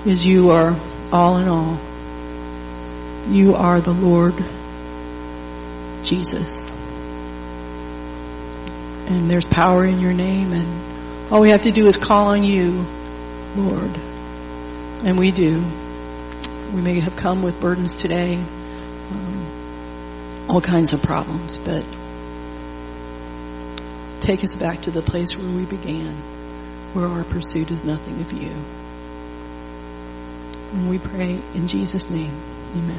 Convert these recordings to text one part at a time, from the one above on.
is you are all in all. You are the Lord Jesus. And there's power in your name, and all we have to do is call on you, Lord. And we do. We may have come with burdens today, all kinds of problems, but take us back to the place where we began, where our pursuit is nothing of you. And we pray in Jesus' name. Amen.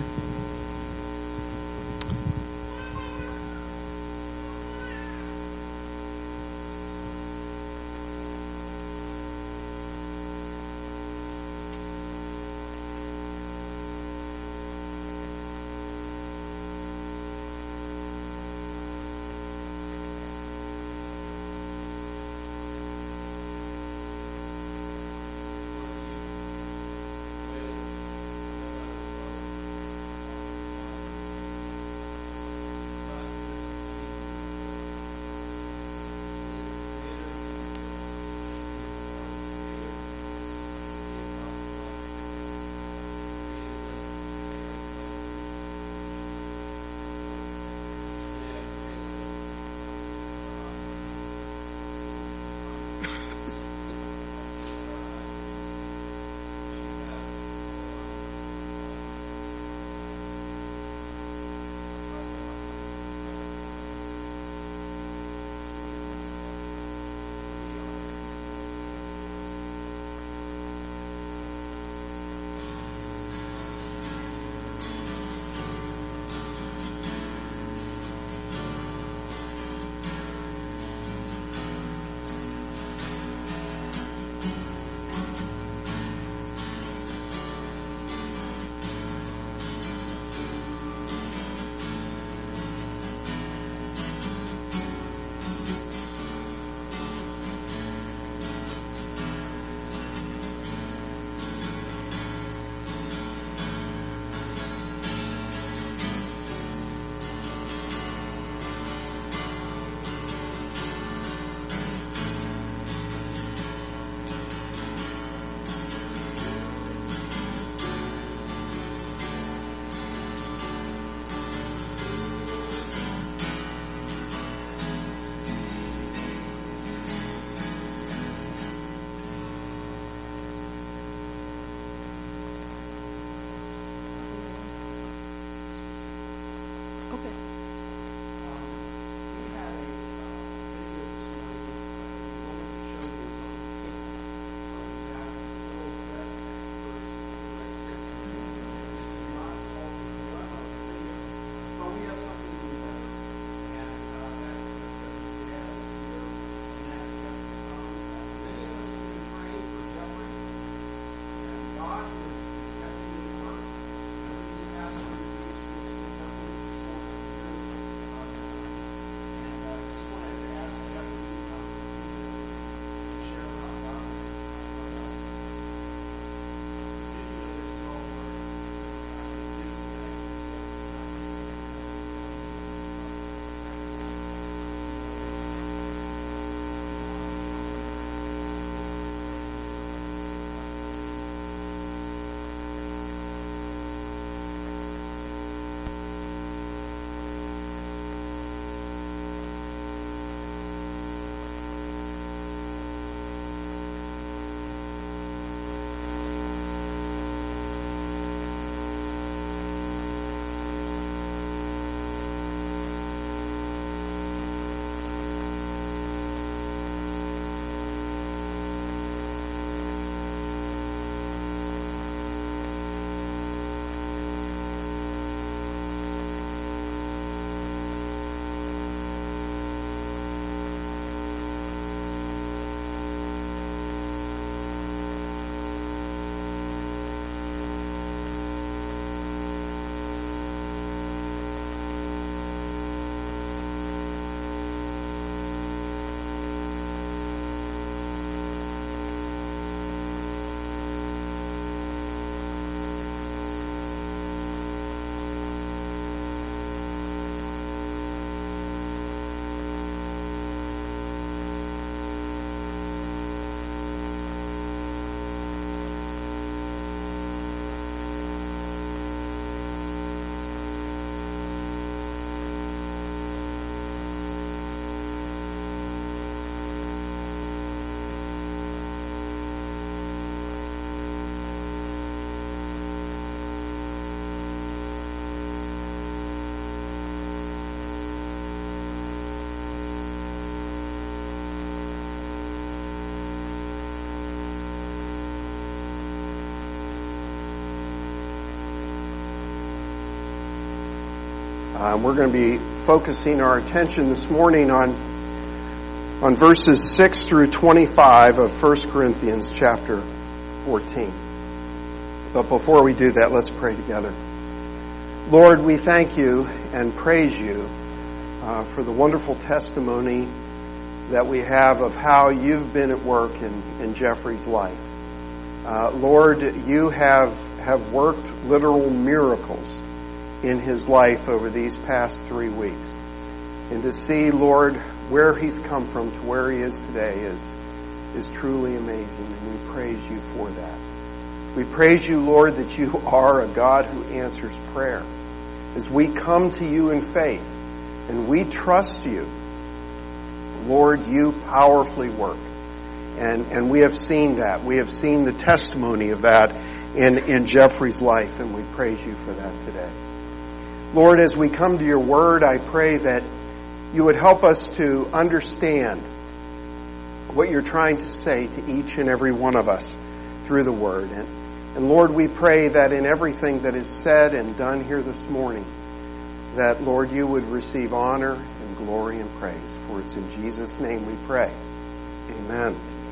We're going to be focusing our attention this morning on verses 6 through 25 of 1 Corinthians chapter 14. But before we do that, let's pray together. Lord, we thank you and praise you for the wonderful testimony that we have of how you've been at work in Jeffrey's life. Lord, you have worked literal miracles in his life over these past 3 weeks. And to see, Lord, where he's come from to where he is today is truly amazing, and we praise you for that. We praise you, Lord, that you are a God who answers prayer. As we come to you in faith and we trust you, Lord, you powerfully work. And we have seen that. We have seen the testimony of that in Jeffrey's life, and we praise you for that today. Lord, as we come to your word, I pray that you would help us to understand what you're trying to say to each and every one of us through the word. And Lord, we pray that in everything that is said and done here this morning, that, Lord, you would receive honor and glory and praise. For it's in Jesus' name we pray. Amen.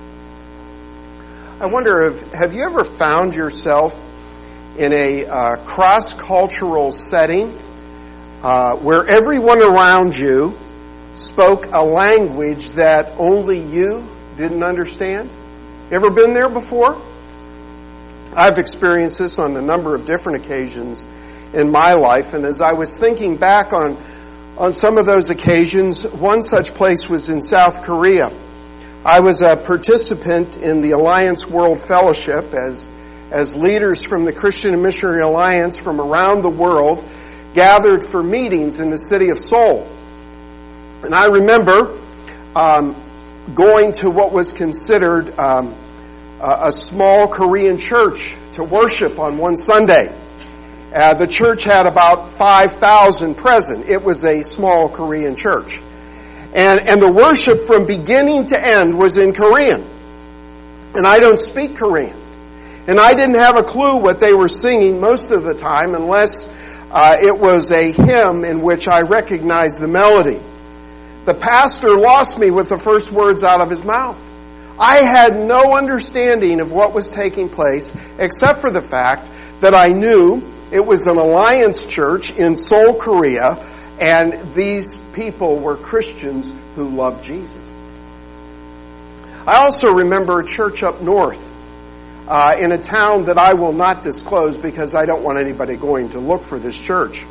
I wonder, have you ever found yourself in a cross-cultural setting where everyone around you spoke a language that only you didn't understand? Ever been there before? I've experienced this on a number of different occasions in my life, and as I was thinking back on some of those occasions, one such place was in South Korea. I was a participant in the Alliance World Fellowship as leaders from the Christian and Missionary Alliance from around the world gathered for meetings in the city of Seoul. And I remember going to what was considered a small Korean church to worship on one Sunday. The church had about 5,000 present. It was a small Korean church. And the worship from beginning to end was in Korean. And I don't speak Korean. And I didn't have a clue what they were singing most of the time unless it was a hymn in which I recognized the melody. The pastor lost me with the first words out of his mouth. I had no understanding of what was taking place except for the fact that I knew it was an Alliance church in Seoul, Korea, and these people were Christians who loved Jesus. I also remember a church up north in a town that I will not disclose because I don't want anybody going to look for this church.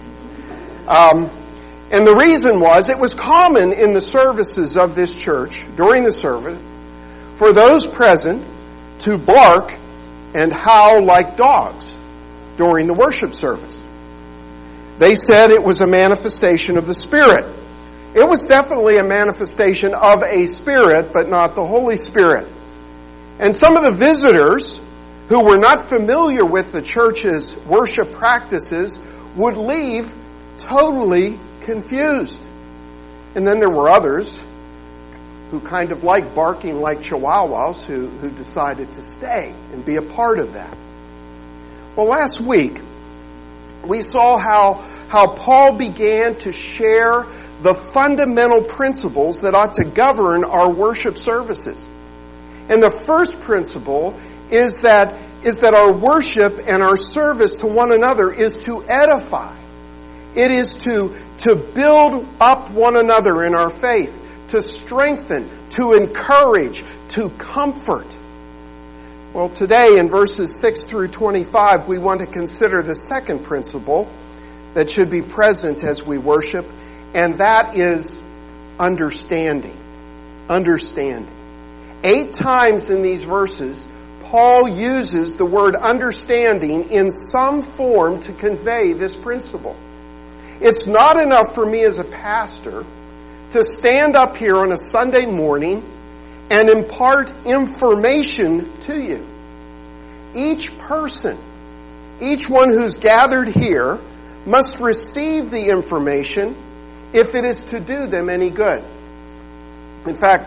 And the reason was it was common in the services of this church, during the service, for those present to bark and howl like dogs during the worship service. They said it was a manifestation of the Spirit. It was definitely a manifestation of a Spirit, but not the Holy Spirit. And some of the visitors who were not familiar with the church's worship practices would leave totally confused. And then there were others who kind of like barking like chihuahuas who decided to stay and be a part of that. Well, last week, we saw how Paul began to share the fundamental principles that ought to govern our worship services. And the first principle is that our worship and our service to one another is to edify. It is to build up one another in our faith, to strengthen, to encourage, to comfort. Well, today in verses 6 through 25, we want to consider the second principle that should be present as we worship, and that is understanding. Understanding. 8 times in these verses, Paul uses the word understanding in some form to convey this principle. It's not enough for me as a pastor to stand up here on a Sunday morning and impart information to you. Each person, each one who's gathered here, must receive the information if it is to do them any good. In fact,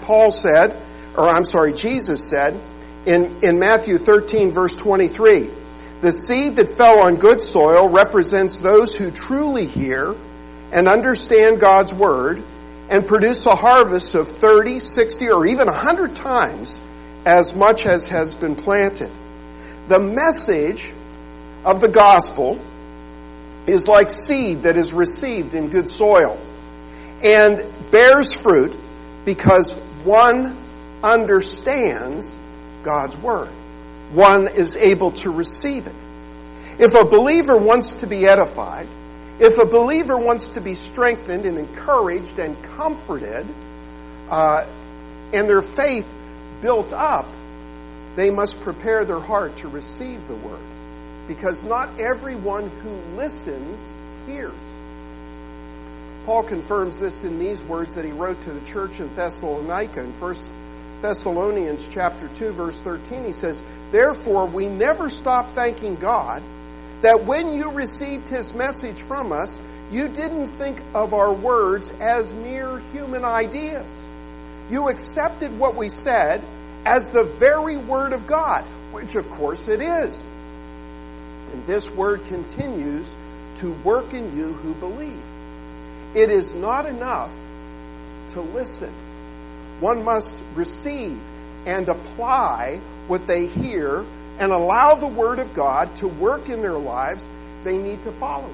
Jesus said in Matthew 13 verse 23, the seed that fell on good soil represents those who truly hear and understand God's Word and produce a harvest of 30, 60, or even 100 times as much as has been planted. The message of the gospel is like seed that is received in good soil and bears fruit because one understands God's Word. One is able to receive it. If a believer wants to be edified, if a believer wants to be strengthened and encouraged and comforted, and their faith built up, they must prepare their heart to receive the Word. Because not everyone who listens hears. Paul confirms this in these words that he wrote to the church in Thessalonica. In 1 Thessalonians chapter 2, verse 13, he says, "Therefore we never stop thanking God that when you received His message from us, you didn't think of our words as mere human ideas. You accepted what we said as the very Word of God," which of course it is. "And this Word continues to work in you who believe." It is not enough to listen. One must receive and apply what they hear and allow the Word of God to work in their lives. They need to follow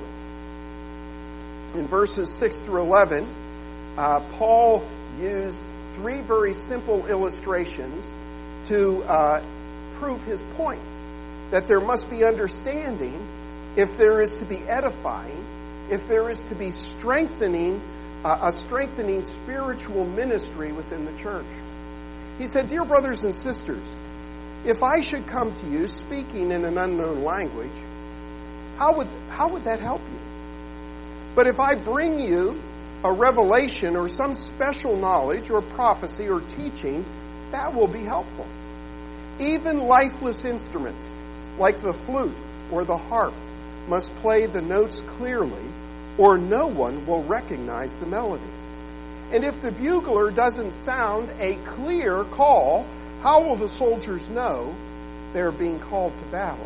it. In verses 6 through 11, Paul used 3 very simple illustrations to prove his point, that there must be understanding if there is to be edifying, if there is to be strengthening, a strengthening spiritual ministry within the church. He said, "Dear brothers and sisters, if I should come to you speaking in an unknown language, how would that help you? But if I bring you a revelation or some special knowledge or prophecy or teaching, that will be helpful. Even lifeless instruments like the flute or the harp must play the notes clearly, or no one will recognize the melody. And if the bugler doesn't sound a clear call, how will the soldiers know they're being called to battle?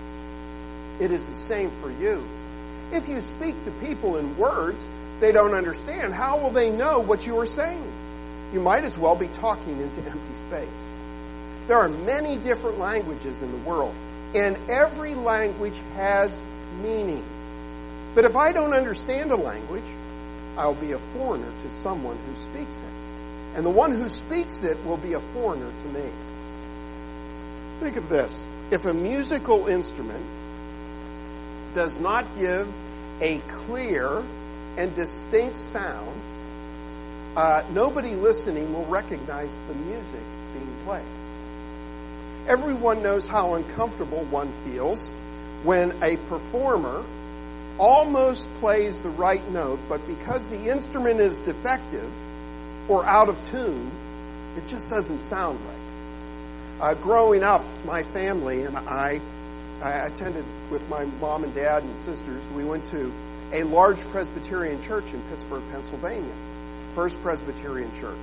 It is the same for you. If you speak to people in words they don't understand, how will they know what you are saying? You might as well be talking into empty space. There are many different languages in the world, and every language has meaning. But if I don't understand a language, I'll be a foreigner to someone who speaks it. And the one who speaks it will be a foreigner to me. Think of this. If a musical instrument does not give a clear and distinct sound, nobody listening will recognize the music being played. Everyone knows how uncomfortable one feels when a performer almost plays the right note, but because the instrument is defective or out of tune, it just doesn't sound right. Growing up, my family and I attended with my mom and dad and sisters. We went to a large Presbyterian church in Pittsburgh, Pennsylvania, First Presbyterian Church.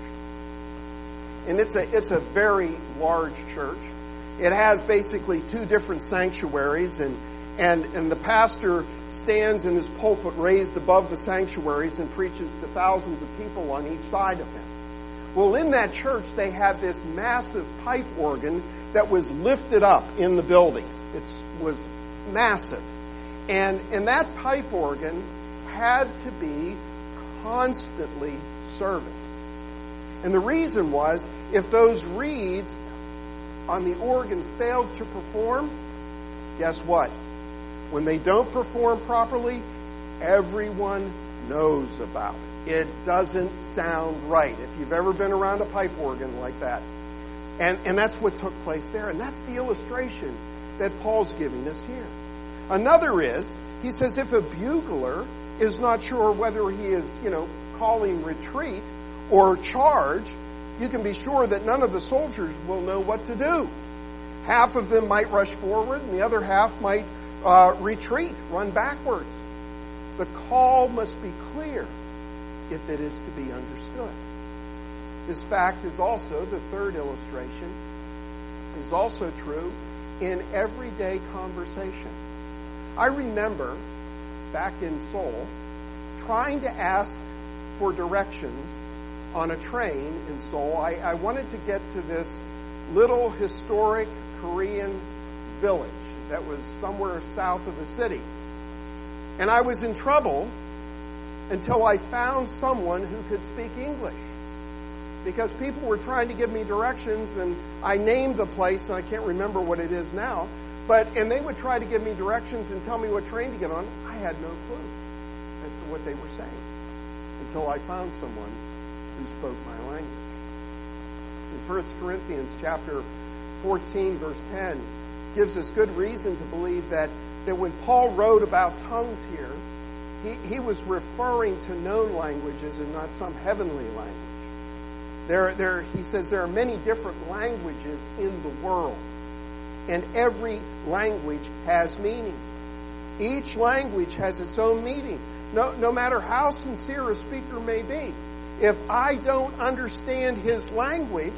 And it's a very large church. It has basically 2 different sanctuaries, and the pastor stands in his pulpit raised above the sanctuaries and preaches to thousands of people on each side of him. Well, in that church, they had this massive pipe organ that was lifted up in the building. It was massive. And that pipe organ had to be constantly serviced. And the reason was, if those reeds on the organ failed to perform, guess what? When they don't perform properly, everyone knows about it. It doesn't sound right. If you've ever been around a pipe organ like that. And that's what took place there. And that's the illustration that Paul's giving us here. Another is, he says, if a bugler is not sure whether he is, calling retreat or charge, you can be sure that none of the soldiers will know what to do. Half of them might rush forward and the other half might retreat, run backwards. The call must be clear if it is to be understood. This fact is also, the third illustration, is also true in everyday conversation. I remember back in Seoul trying to ask for directions on a train in Seoul. I wanted to get to this little historic Korean village that was somewhere south of the city. And I was in trouble until I found someone who could speak English. Because people were trying to give me directions, and I named the place, and I can't remember what it is now. And they would try to give me directions and tell me what train to get on. I had no clue as to what they were saying until I found someone who spoke my language. In 1 Corinthians chapter 14, verse 10, gives us good reason to believe that when Paul wrote about tongues here, he was referring to known languages and not some heavenly language. He says there are many different languages in the world, and every language has meaning. Each language has its own meaning. No matter how sincere a speaker may be, if I don't understand his language,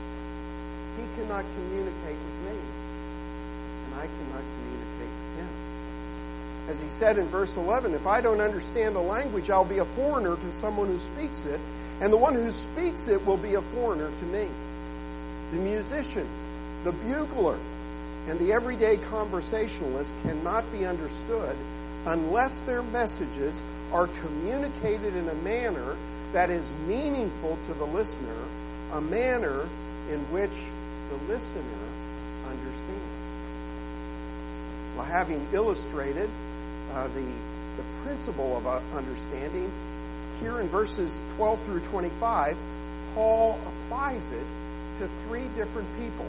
he cannot communicate with me, and I cannot communicate with him. As he said in verse 11, if I don't understand a language, I'll be a foreigner to someone who speaks it, and the one who speaks it will be a foreigner to me. The musician, the bugler, and the everyday conversationalist cannot be understood unless their messages are communicated in a manner that is meaningful to the listener, a manner in which the listener understands. Well, having illustrated the principle of understanding, here in verses 12 through 25, Paul applies it to three different people.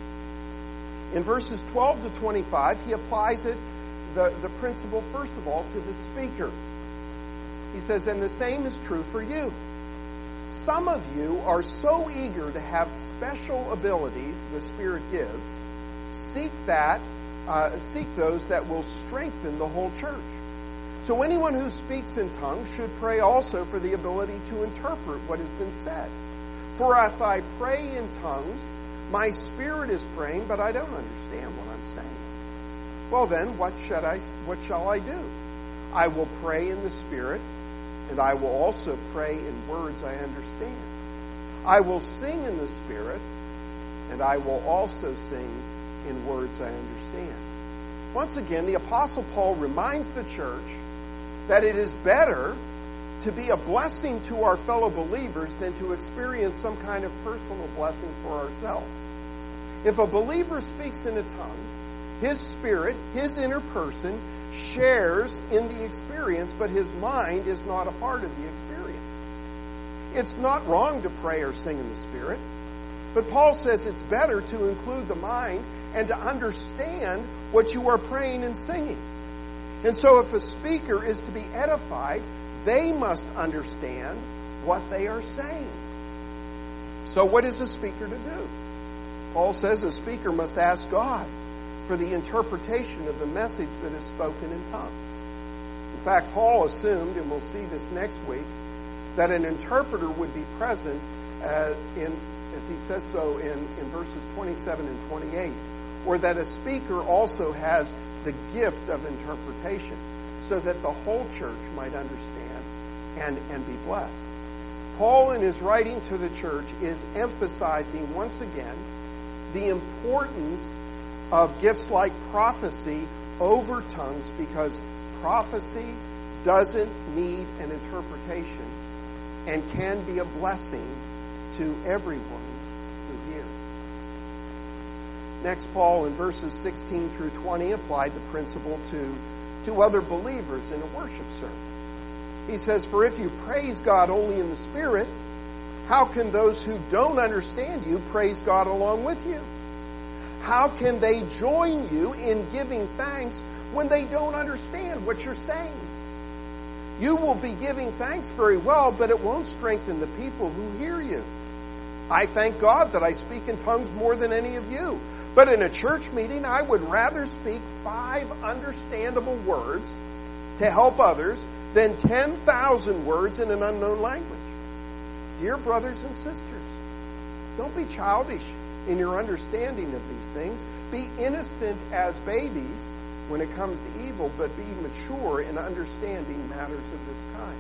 In verses 12 to 25, he applies it, the principle, first of all, to the speaker. He says, and the same is true for you. Some of you are so eager to have special abilities the Spirit gives. Seek those that will strengthen the whole church. So anyone who speaks in tongues should pray also for the ability to interpret what has been said. For if I pray in tongues, my spirit is praying, but I don't understand what I'm saying. Well then, what shall I do? I will pray in the Spirit, and I will also pray in words I understand. I will sing in the Spirit, and I will also sing in words I understand. Once again, the Apostle Paul reminds the church that it is better to be a blessing to our fellow believers than to experience some kind of personal blessing for ourselves. If a believer speaks in a tongue, his spirit, his inner person, shares in the experience, but his mind is not a part of the experience. It's not wrong to pray or sing in the Spirit, but Paul says it's better to include the mind and to understand what you are praying and singing. And so if a speaker is to be edified, they must understand what they are saying. So what is a speaker to do? Paul says a speaker must ask God for the interpretation of the message that is spoken in tongues. In fact, Paul assumed, and we'll see this next week, that an interpreter would be present as he says so in verses 27 and 28, or that a speaker also has the gift of interpretation so that the whole church might understand and be blessed. Paul, in his writing to the church, is emphasizing once again the importance of gifts like prophecy over tongues, because prophecy doesn't need an interpretation and can be a blessing to everyone who hears. Next, Paul, in verses 16 through 20, applied the principle to other believers in a worship service. He says, for if you praise God only in the Spirit, how can those who don't understand you praise God along with you? How can they join you in giving thanks when they don't understand what you're saying? You will be giving thanks very well, but it won't strengthen the people who hear you. I thank God that I speak in tongues more than any of you. But in a church meeting, I would rather speak 5 understandable words to help others than 10,000 words in an unknown language. Dear brothers and sisters, don't be childish in your understanding of these things. Be innocent as babies when it comes to evil, but be mature in understanding matters of this kind.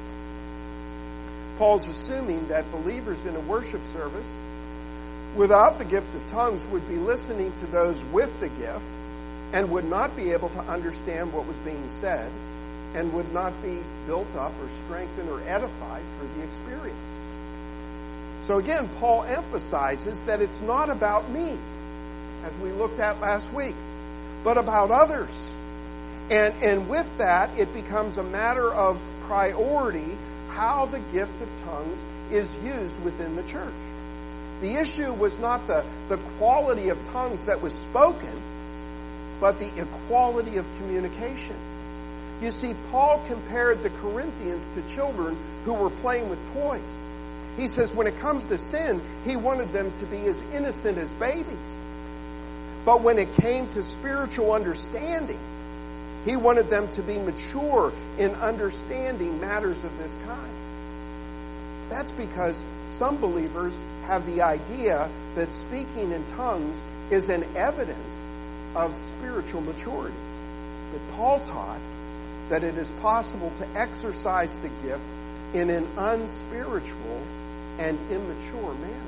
Paul's assuming that believers in a worship service without the gift of tongues would be listening to those with the gift and would not be able to understand what was being said and would not be built up or strengthened or edified through the experience. So again, Paul emphasizes that it's not about me, as we looked at last week, but about others. And with that, it becomes a matter of priority how the gift of tongues is used within the church. The issue was not the quality of tongues that was spoken, but the equality of communication. You see, Paul compared the Corinthians to children who were playing with toys. He says when it comes to sin, he wanted them to be as innocent as babies. But when it came to spiritual understanding, he wanted them to be mature in understanding matters of this kind. That's because some believers have the idea that speaking in tongues is an evidence of spiritual maturity. But Paul taught that it is possible to exercise the gift in an unspiritual and immature manner.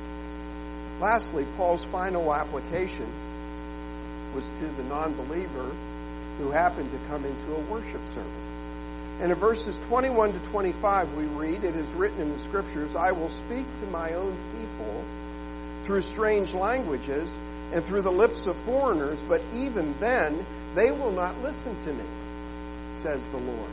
Lastly, Paul's final application was to the non-believer who happened to come into a worship service. And in verses 21 to 25 we read, "It is written in the Scriptures, I will speak to my own people through strange languages and through the lips of foreigners, but even then they will not listen to me, says the Lord."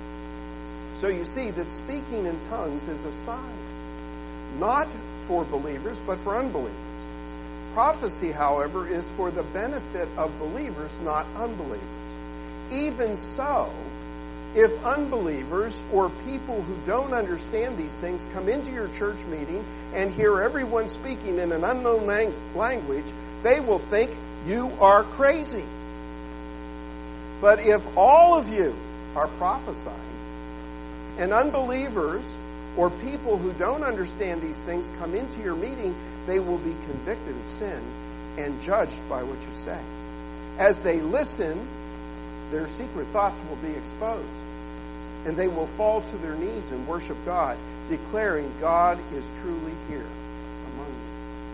So you see that speaking in tongues is a sign, not for believers, but for unbelievers. Prophecy, however, is for the benefit of believers, not unbelievers. Even so, if unbelievers or people who don't understand these things come into your church meeting and hear everyone speaking in an unknown language, they will think you are crazy. But if all of you are prophesying, and unbelievers or people who don't understand these things come into your meeting, they will be convicted of sin and judged by what you say. As they listen, their secret thoughts will be exposed, and they will fall to their knees and worship God, declaring God is truly here among you.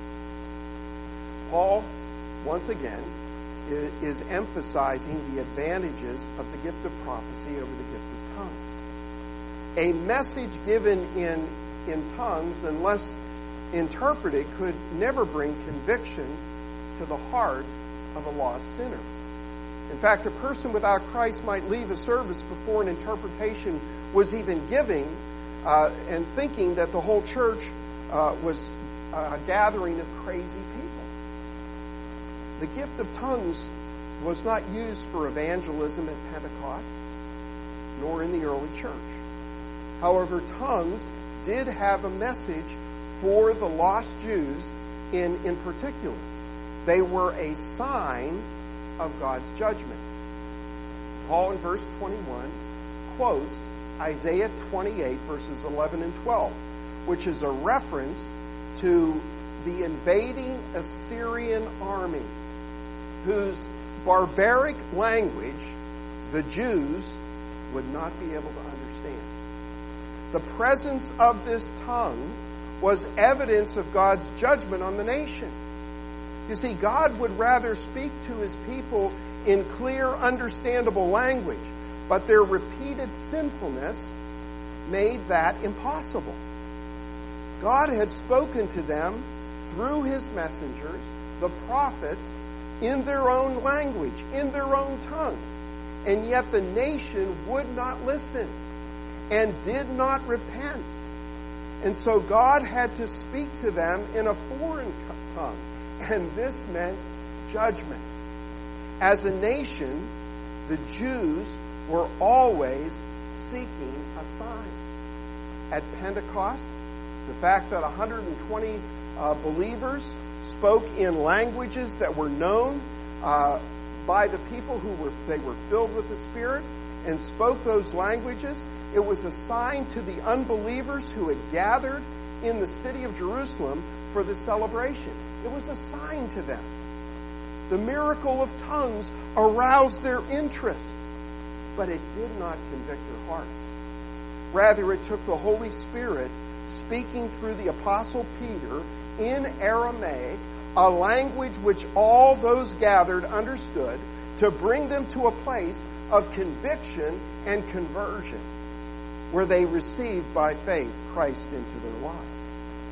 Paul, once again, is emphasizing the advantages of the gift of prophecy over the gift of tongues. A message given in tongues, unless interpreted, could never bring conviction to the heart of a lost sinner. In fact, a person without Christ might leave a service before an interpretation was even given, and thinking that the whole church was a gathering of crazy people. The gift of tongues was not used for evangelism at Pentecost, nor in the early church. However, tongues did have a message for the lost Jews in particular. They were a sign of God's judgment. Paul in verse 21 quotes Isaiah 28 verses 11 and 12, which is a reference to the invading Assyrian army, whose barbaric language the Jews would not be able to understand. The presence of this tongue was evidence of God's judgment on the nation. You see, God would rather speak to his people in clear, understandable language, but their repeated sinfulness made that impossible. God had spoken to them through his messengers, the prophets, in their own language, in their own tongue, and yet the nation would not listen and did not repent. And so God had to speak to them in a foreign tongue. And this meant judgment. As a nation, the Jews were always seeking a sign. At Pentecost, the fact that 120 believers spoke in languages that were known by the people they were filled with the Spirit and spoke those languages, it was a sign to the unbelievers who had gathered in the city of Jerusalem for the celebration. It was a sign to them. The miracle of tongues aroused their interest, but it did not convict their hearts. Rather, it took the Holy Spirit speaking through the Apostle Peter in Aramaic, a language which all those gathered understood, to bring them to a place of conviction and conversion, where they received by faith Christ into their lives.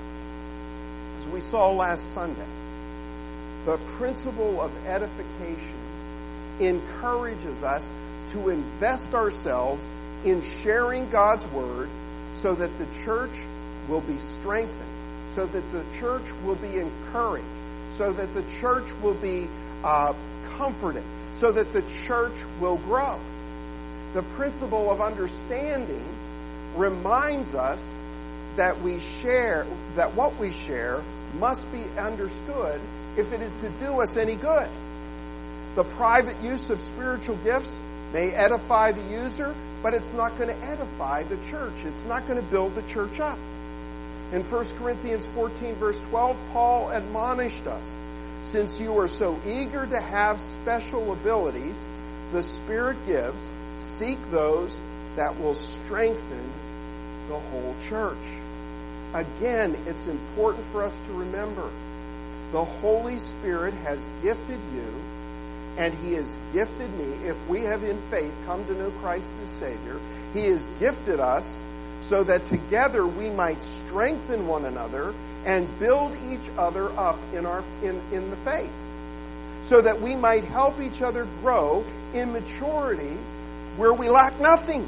As we saw last Sunday, the principle of edification encourages us to invest ourselves in sharing God's Word so that the church will be strengthened, so that the church will be encouraged, so that the church will be comforted, so that the church will grow. The principle of understanding reminds us that what we share must be understood if it is to do us any good. The private use of spiritual gifts may edify the user, but it's not going to edify the church. It's not going to build the church up. In 1 Corinthians 14, verse 12, Paul admonished us, "Since you are so eager to have special abilities the Spirit gives, seek those that will strengthen the whole church." Again, it's important for us to remember, the Holy Spirit has gifted you, and He has gifted me. If we have in faith come to know Christ as Savior, He has gifted us so that together we might strengthen one another and build each other up in the faith, so that we might help each other grow in maturity where we lack nothing.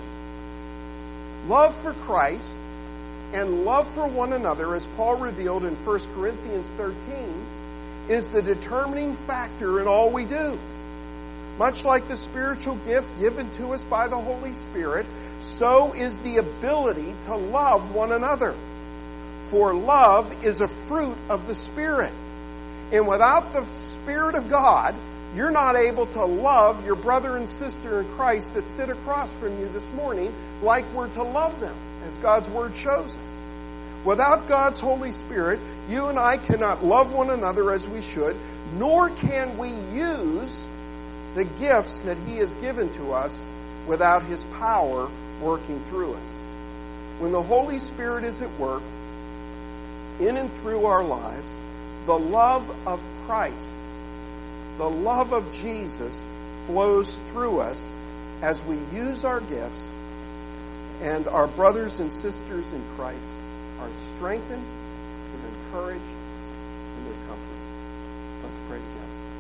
Love for Christ and love for one another, as Paul revealed in 1 Corinthians 13, is the determining factor in all we do. Much like the spiritual gift given to us by the Holy Spirit, so is the ability to love one another. For love is a fruit of the Spirit. And without the Spirit of God, you're not able to love your brother and sister in Christ that sit across from you this morning like we're to love them, as God's Word shows us. Without God's Holy Spirit, you and I cannot love one another as we should, nor can we use the gifts that He has given to us without His power working through us. When the Holy Spirit is at work in and through our lives, the love of Christ, the love of Jesus flows through us as we use our gifts, and our brothers and sisters in Christ are strengthened, they're encouraged, and they're comforted. Let's pray together.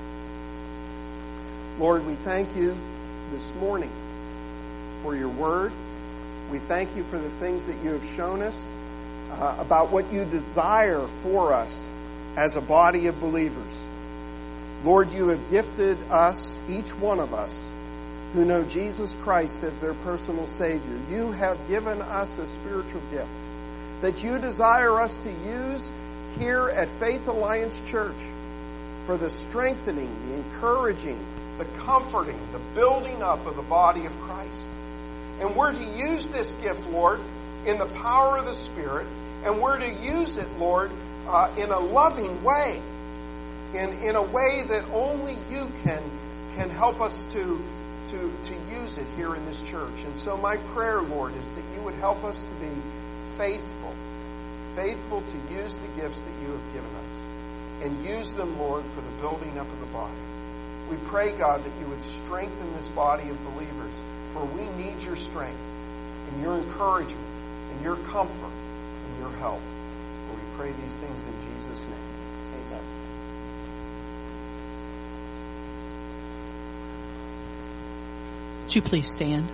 Lord, we thank You this morning for Your Word. We thank You for the things that You have shown us about what You desire for us as a body of believers. Lord, You have gifted us, each one of us, who know Jesus Christ as their personal Savior. You have given us a spiritual gift that You desire us to use here at Faith Alliance Church for the strengthening, the encouraging, the comforting, the building up of the body of Christ. And we're to use this gift, Lord, in the power of the Spirit, and we're to use it, Lord, in a loving way, in a way that only You can help us to use it here in this church. And so my prayer, Lord, is that You would help us to be faithful to use the gifts that You have given us, and use them, Lord, for the building up of the body. We pray, God, that You would strengthen this body of believers, for we need Your strength and Your encouragement and Your comfort and Your help. For we pray these things in Jesus' name. Amen. Would you please stand?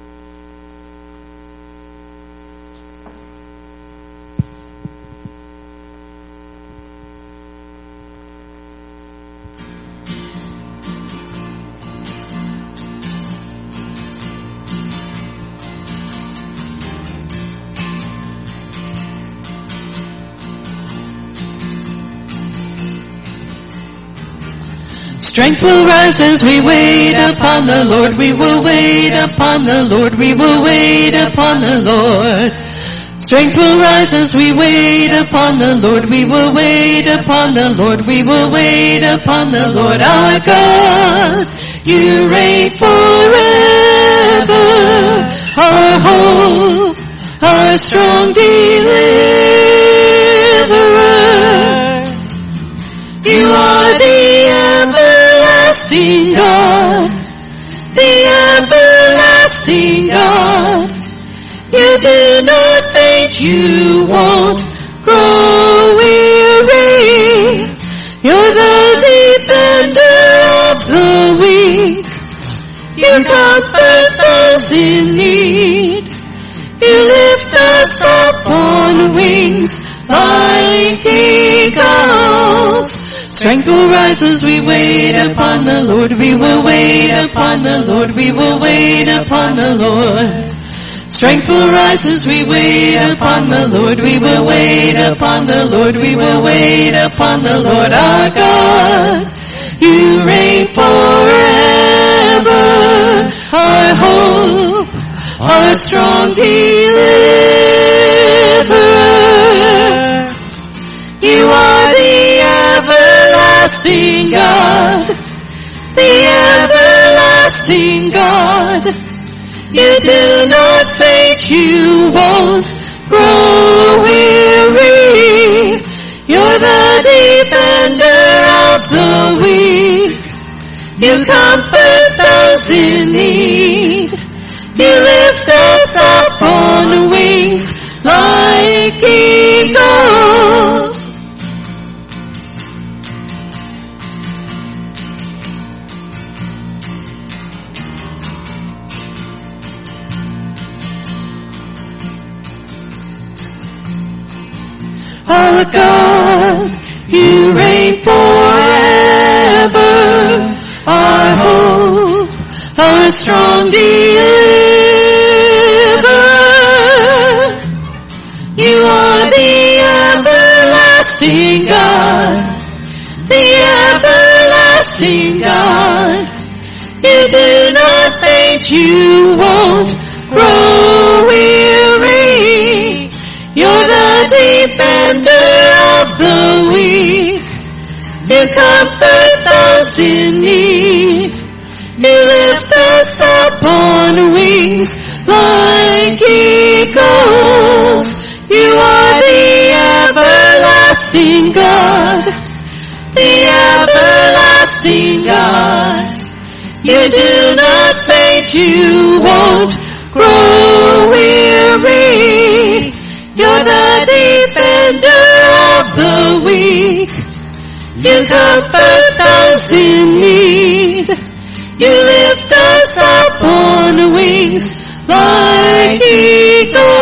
Strength will rise as we wait upon the Lord. We will wait upon the Lord. We will wait upon the Lord. Strength will rise as we wait upon the Lord. We will wait upon the Lord. We will wait upon the Lord our God. You reign forever. Our hope, our strong deliverer. You are the everlasting God. The everlasting God. You do not faint, you won't grow weary. You're the defender of the weak. You comfort those in need. You lift us up on wings like eagles. Strength will rise as we wait upon the Lord. We will wait upon the Lord. We will wait upon the Lord. Strength will rise as we wait upon the Lord. We will wait upon the Lord. We will wait upon the Lord our God. You reign forever. Our hope, our strong deliverer. You are the everlasting God. The everlasting God. You do not faint, you won't grow weary. You're the defender of the weak. You comfort those in need. You lift us up on wings like eagles. Our God, you reign forever. Our hope, our strong deliverer. You are the everlasting God. The everlasting God. You do not faint, you won't grow weary. You're the defender of the weak. You comfort those in need. You lift us up on wings like eagles. You are the everlasting God. The everlasting God. You do not faint, you won't grow weary. You're the defender of the weak. You comfort those in need. You lift us up on wings like eagles.